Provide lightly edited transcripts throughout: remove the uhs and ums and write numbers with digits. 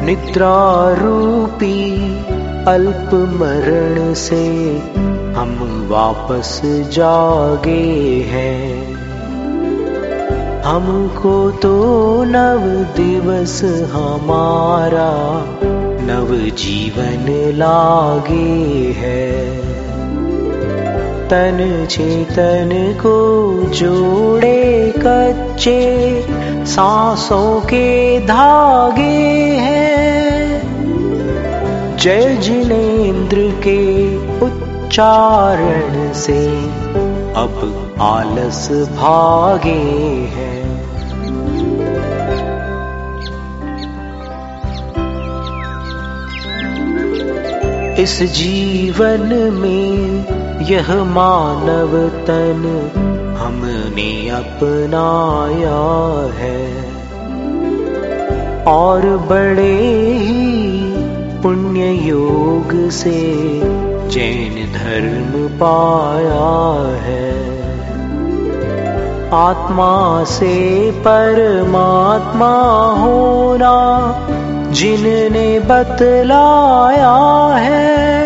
निद्रा रूपी अल्प मरण से हम वापस जागे हैं। हमको तो नव दिवस हमारा नव जीवन लागे है। तन चेतन को जोड़े कच्चे सांसों के धागे हैं। जय जिनेंद्र के उच्चारण से अब आलस भागे हैं। इस जीवन में यह मानव तन हमने अपनाया है और बड़े ही पुण्य योग से जैन धर्म पाया है। आत्मा से परमात्मा होना जिनने बतलाया है,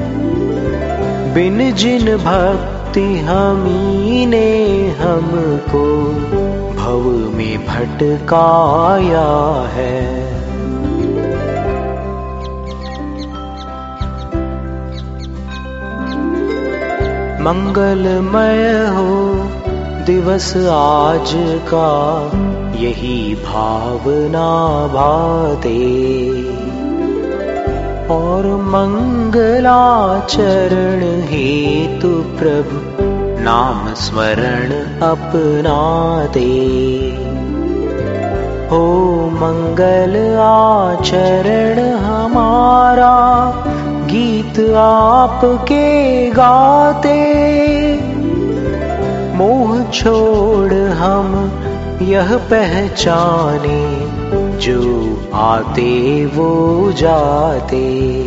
बिन जिन भक्ति हमी ने हमको भव में भटकाया है। मंगलमय हो दिवस आज का, यही भावना भाते और मंगलाचरण हेतु प्रभु नाम स्मरण अपनाते। हो मंगल आचरण हमारा, गीत आपके गाते। मोह छोड़ हम यह पहचाने, जो आते वो जाते।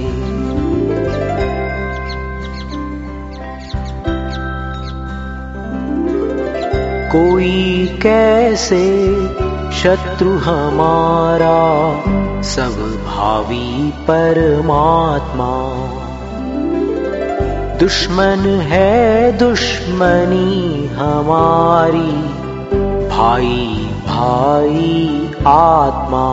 कोई कैसे शत्रु हमारा, सब भावी परमात्मा। दुश्मन है दुश्मनी हमारी, भाई भाई आत्मा।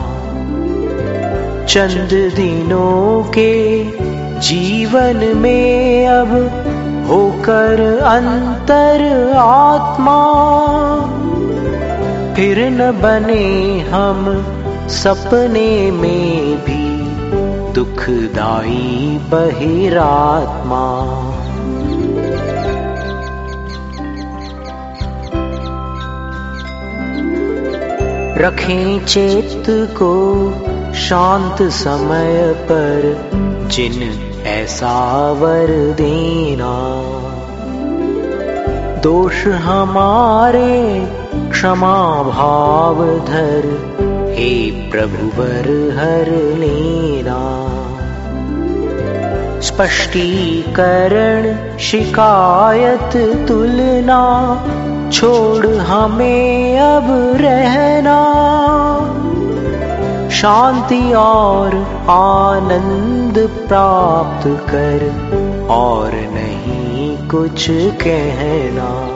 चंद दिनों के जीवन में अब होकर अंतर आत्मा, फिर न बने हम सपने में भी दुखदाई बहिरात्मा। रखें चेत को शांत समय पर, जिन ऐसा वर देना। दोष हमारे क्षमा भाव धर, हे प्रभुवर हर लेना। स्पष्टीकरण शिकायत तुलना, छोड़ हमें अब रहना। शांति और आनंद प्राप्त कर, और नहीं कुछ कहना।